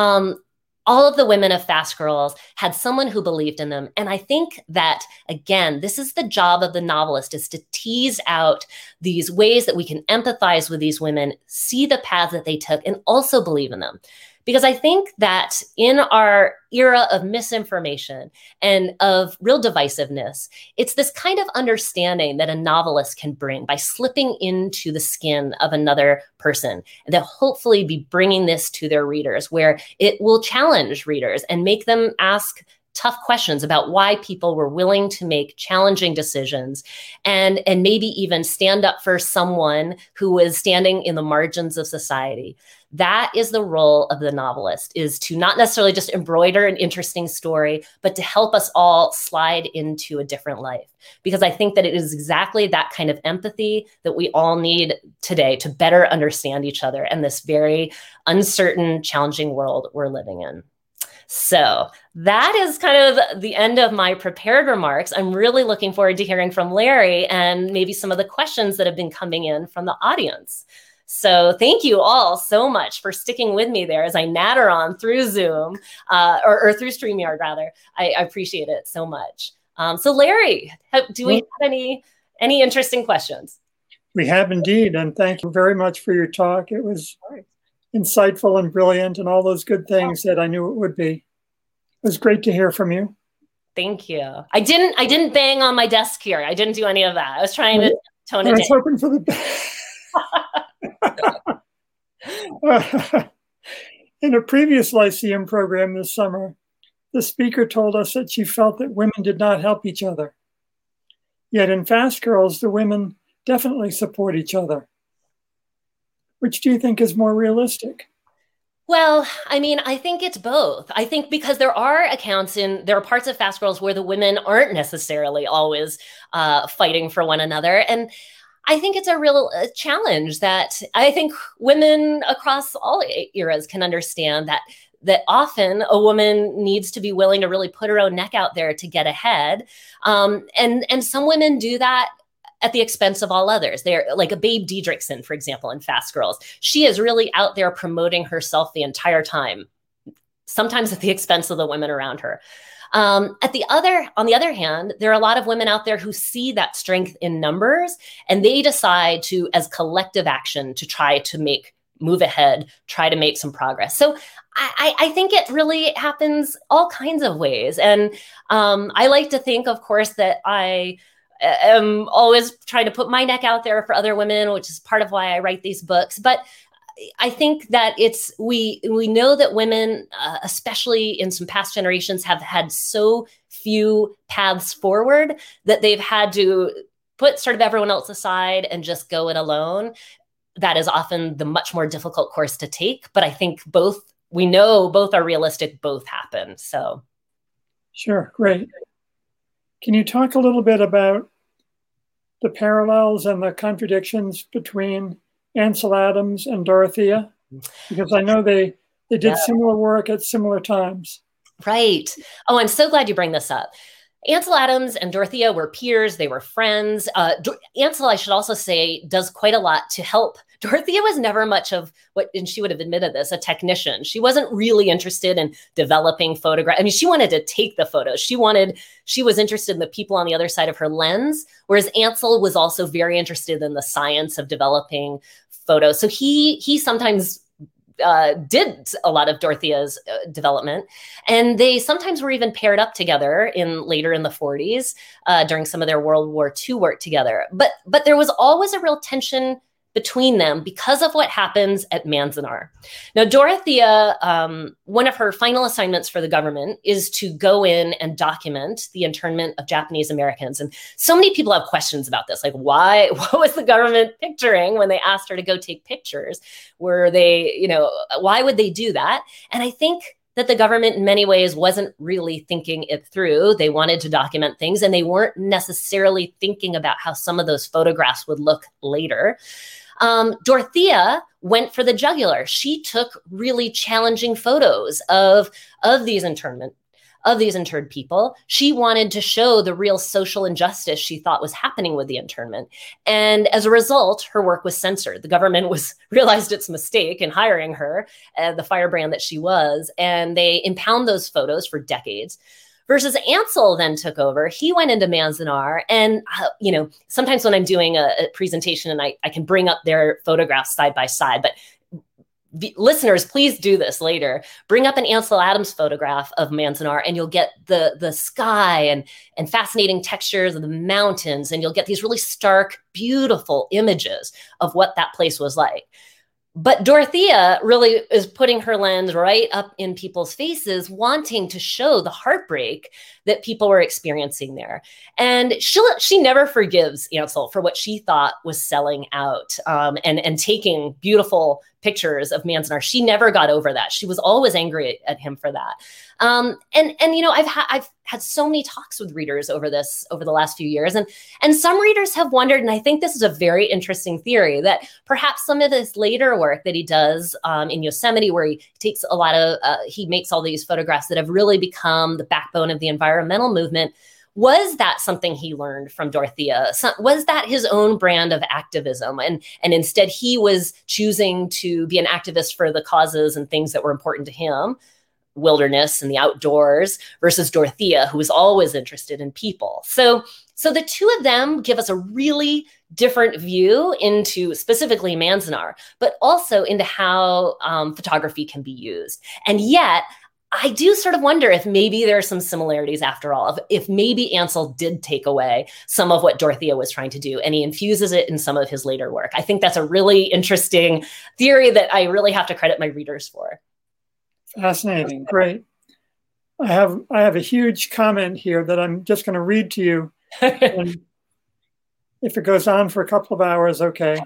S2: All of the women of Fast Girls had someone who believed in them. And I think that, again, this is the job of the novelist, is to tease out these ways that we can empathize with these women, see the paths that they took, and also believe in them. Because I think that in our era of misinformation and of real divisiveness, it's this kind of understanding that a novelist can bring by slipping into the skin of another person, and they'll hopefully be bringing this to their readers, where it will challenge readers and make them ask tough questions about why people were willing to make challenging decisions, and maybe even stand up for someone who was standing in the margins of society. That is the role of the novelist, is to not necessarily just embroider an interesting story, but to help us all slide into a different life. Because I think that it is exactly that kind of empathy that we all need today to better understand each other and this very uncertain, challenging world we're living in. So that is kind of the end of my prepared remarks. I'm really looking forward to hearing from Larry and maybe some of the questions that have been coming in from the audience. So thank you all so much for sticking with me there as I natter on through Zoom, or through StreamYard rather. I appreciate it so much. So Larry, do we have any interesting questions?
S1: We have indeed, and thank you very much for your talk. It was insightful and brilliant and all those good things that I knew it would be. It was great to hear from you.
S2: Thank you. I didn't bang on my desk here. I didn't do any of that. I was trying to tone it down. I was
S1: hoping for the In a previous Lyceum program this summer, the speaker told us that she felt that women did not help each other. Yet in Fast Girls, the women definitely support each other. Which do you think is more realistic?
S2: Well, I mean, I think it's both. I think because there are parts of Fast Girls where the women aren't necessarily always fighting for one another. And I think it's a real challenge that I think women across all eras can understand, that often a woman needs to be willing to really put her own neck out there to get ahead. And some women do that at the expense of all others. They're like a Babe Diedrichson, for example, in Fast Girls. She is really out there promoting herself the entire time, sometimes at the expense of the women around her. On the other hand, there are a lot of women out there who see that strength in numbers, and they decide to, as collective action, to try to move ahead, try to make some progress. So I think it really happens all kinds of ways. And I like to think, of course, that I am always trying to put my neck out there for other women, which is part of why I write these books. But I think that we know that women, especially in some past generations, have had so few paths forward that they've had to put sort of everyone else aside and just go it alone. That is often the much more difficult course to take. But I think we know both are realistic, both happen. So,
S1: sure, great. Can you talk a little bit about the parallels and the contradictions between Ansel Adams and Dorothea? Because I know they did similar work at similar times.
S2: Right. Oh, I'm so glad you bring this up. Ansel Adams and Dorothea were peers. They were friends. Ansel, I should also say, does quite a lot to help. Dorothea was never much of what, and she would have admitted this, a technician. She wasn't really interested in developing photographs. I mean, she wanted to take the photos. She was interested in the people on the other side of her lens, whereas Ansel was also very interested in the science of developing photos. So he sometimes did a lot of Dorothea's development, and they sometimes were even paired up together later in the 40s during some of their World War II work together. But there was always a real tension between them because of what happens at Manzanar. Now, Dorothea, one of her final assignments for the government is to go in and document the internment of Japanese Americans. And so many people have questions about this, like what was the government picturing when they asked her to go take pictures? Were they, why would they do that? And I think that the government in many ways wasn't really thinking it through. They wanted to document things, and they weren't necessarily thinking about how some of those photographs would look later. Dorothea went for the jugular. She took really challenging photos of these interred people. She wanted to show the real social injustice she thought was happening with the internment. And as a result, her work was censored. The government realized its mistake in hiring her, the firebrand that she was, and they impound those photos for decades. Versus Ansel then took over. He went into Manzanar, and sometimes when I'm doing a presentation and I can bring up their photographs side by side, but listeners, please do this later. Bring up an Ansel Adams photograph of Manzanar, and you'll get the sky and fascinating textures of the mountains, and you'll get these really stark, beautiful images of what that place was like. But Dorothea really is putting her lens right up in people's faces, wanting to show the heartbreak that people were experiencing there. And she never forgives Ansel for what she thought was selling out and taking beautiful pictures of Manzanar. She never got over that. She was always angry at him for that. I've had so many talks with readers over the last few years, and some readers have wondered, and I think this is a very interesting theory, that perhaps some of this later work that he does in Yosemite, where he takes he makes all these photographs that have really become the backbone of the environmental movement. Was that something he learned from Dorothea? Was that his own brand of activism? And instead he was choosing to be an activist for the causes and things that were important to him, wilderness and the outdoors, versus Dorothea, who was always interested in people. So the two of them give us a really different view into specifically Manzanar, but also into how photography can be used. And yet, I do sort of wonder if maybe there are some similarities after all, if maybe Ansel did take away some of what Dorothea was trying to do, and he infuses it in some of his later work. I think that's a really interesting theory that I really have to credit my readers for.
S1: Fascinating. Great. I have a huge comment here that I'm just going to read to you. And if it goes on for a couple of hours, okay.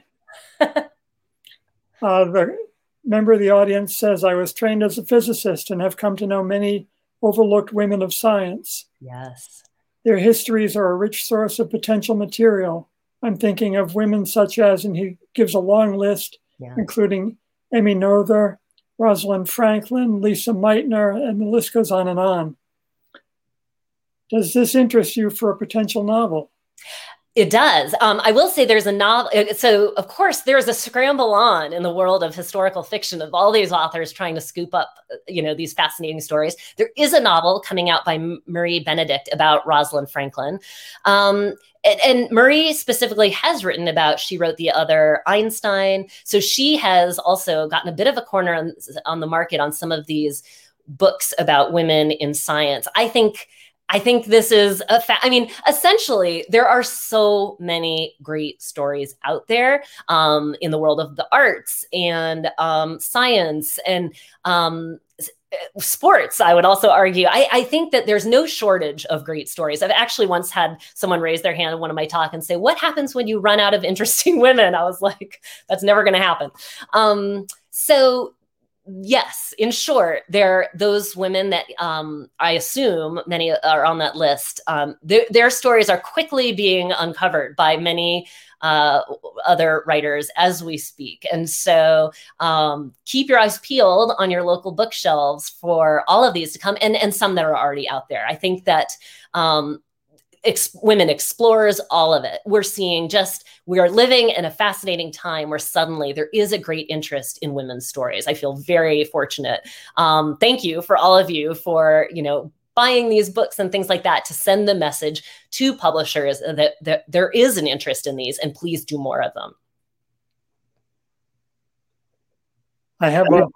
S1: The member of the audience says, I was trained as a physicist and have come to know many overlooked women of science.
S2: Yes.
S1: Their histories are a rich source of potential material. I'm thinking of women such as, and he gives a long list, including Emmy Noether, Rosalind Franklin, Lisa Meitner, and the list goes on and on. Does this interest you for a potential novel?
S2: It does. I will say there's a novel. So, of course, there's a scramble on in the world of historical fiction of all these authors trying to scoop up, these fascinating stories. There is a novel coming out by Marie Benedict about Rosalind Franklin. And Marie specifically has written about, she wrote the other Einstein. So she has also gotten a bit of a corner on the market on some of these books about women in science. I think this is essentially, there are so many great stories out there in the world of the arts and science and sports, I would also argue. I think that there's no shortage of great stories. I've actually once had someone raise their hand in one of my talks and say, what happens when you run out of interesting women? I was like, that's never going to happen. So Yes, in short, those women that I assume many are on that list. Their stories are quickly being uncovered by many other writers as we speak. And so keep your eyes peeled on your local bookshelves for all of these to come, and some that are already out there. I think that women explorers, all of it. We're seeing we are living in a fascinating time where suddenly there is a great interest in women's stories. I feel very fortunate. Thank you for all of you for, buying these books and things like that to send the message to publishers that there is an interest in these, and please do more of them.
S1: I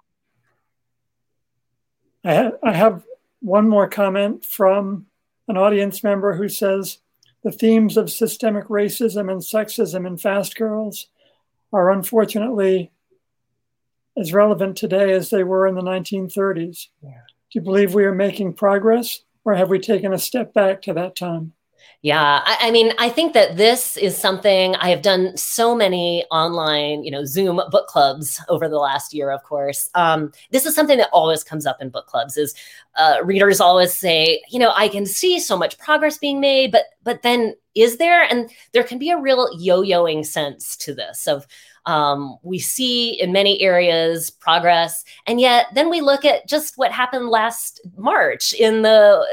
S1: have one more comment from an audience member who says the themes of systemic racism and sexism in Fast Girls are unfortunately as relevant today as they were in the 1930s. Yeah. Do you believe we are making progress, or have we taken a step back to that time?
S2: Yeah, I mean, I think that this is something I have done so many online, Zoom book clubs over the last year, of course. This is something that always comes up in book clubs is readers always say, I can see so much progress being made, but then is there? And there can be a real yo-yoing sense to this of we see in many areas progress, and yet then we look at just what happened last March in the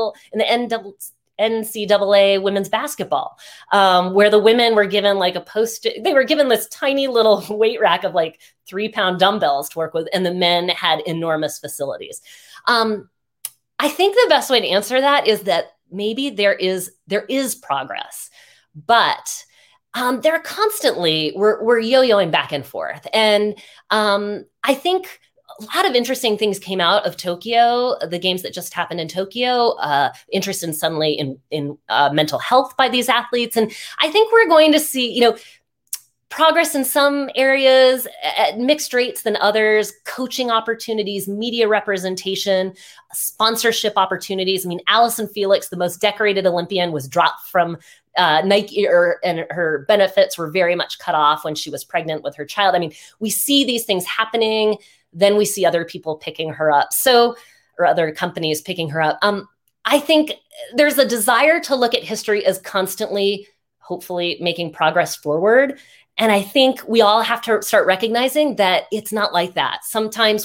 S2: NCAA women's basketball, where the women were given they were given this tiny little weight rack of 3-pound dumbbells to work with, and the men had enormous facilities. I think the best way to answer that is that maybe there is progress, but they're constantly, we're yo-yoing back and forth. And I think a lot of interesting things came out of Tokyo, the games that just happened in Tokyo, interest in suddenly in mental health by these athletes. And I think we're going to see, progress in some areas at mixed rates than others, coaching opportunities, media representation, sponsorship opportunities. I mean, Allison Felix, the most decorated Olympian, was dropped from Nike, and her benefits were very much cut off when she was pregnant with her child. I mean, we see these things happening. Then we see other people picking her up. Or other companies picking her up. I think there's a desire to look at history as constantly, hopefully, making progress forward. And I think we all have to start recognizing that it's not like that. Sometimes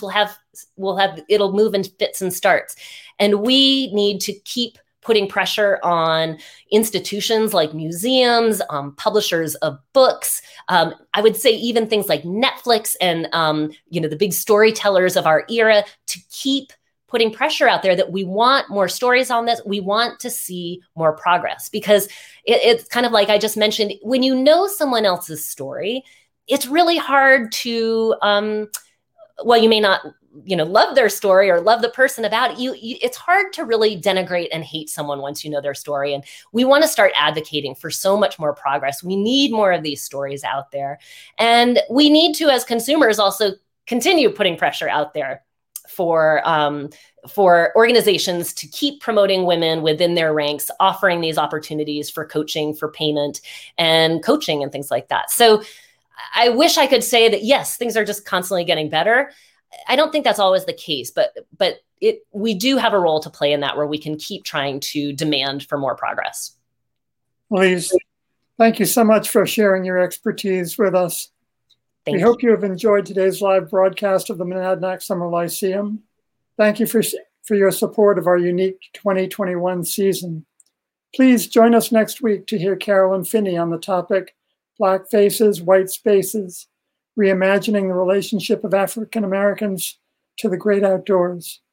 S2: it'll move in fits and starts. And we need to keep putting pressure on institutions like museums, publishers of books. I would say even things like Netflix and, the big storytellers of our era, to keep putting pressure out there that we want more stories on this. We want to see more progress, because it's kind of like I just mentioned, when you know someone else's story, it's really hard to, you may not, love their story or love the person about it. It's hard to really denigrate and hate someone once you know their story. And we want to start advocating for so much more progress. We need more of these stories out there. And we need to, as consumers, also continue putting pressure out there for organizations to keep promoting women within their ranks, offering these opportunities for coaching, for payment and coaching and things like that. So I wish I could say that, yes, things are just constantly getting better. I don't think that's always the case, but we do have a role to play in that, where we can keep trying to demand for more progress.
S1: Louise, thank you so much for sharing your expertise with us. We hope you have enjoyed today's live broadcast of the Monadnock Summer Lyceum. Thank you for your support of our unique 2021 season. Please join us next week to hear Carolyn Finney on the topic, Black Faces, White Spaces, Reimagining the Relationship of African Americans to the Great Outdoors.